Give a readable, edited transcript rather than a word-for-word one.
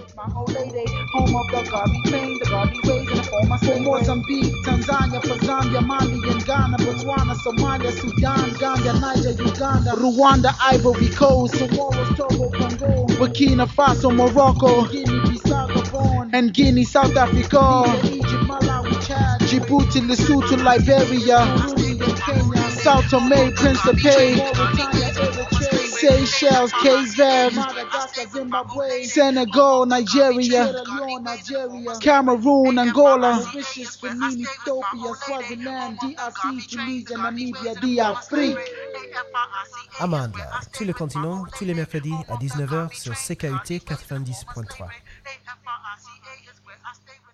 My old lady, home of the Gavi pain, the Gavi ways, and the former for Mozambique, Tanzania, for Zambia, Mali, and Ghana, Botswana, Somalia, Sudan, Gambia, Niger, Uganda, Rwanda, Ivory Coast, Comoros, Togo, Congo, Burkina Faso, Morocco, Guinea-Bissau, Gabon, and Guinea, South Africa, Egypt, Malawi, Chad, Djibouti, Lesotho, Liberia, Burundi, and Kenya, South Tome, Principe, Mauritania, Eritrea, Seychelles, Cape Verde, Madagascar, Zimbabwe, Senegal, Nigeria, Cameroon, Angola, Mauritius, Benin, Ethiopia, Swaziland, DRC, Tunisia, Namibia, d'Afrique. Amandla, tous les continents, tous les mercredis à 19h sur CKUT 90.3.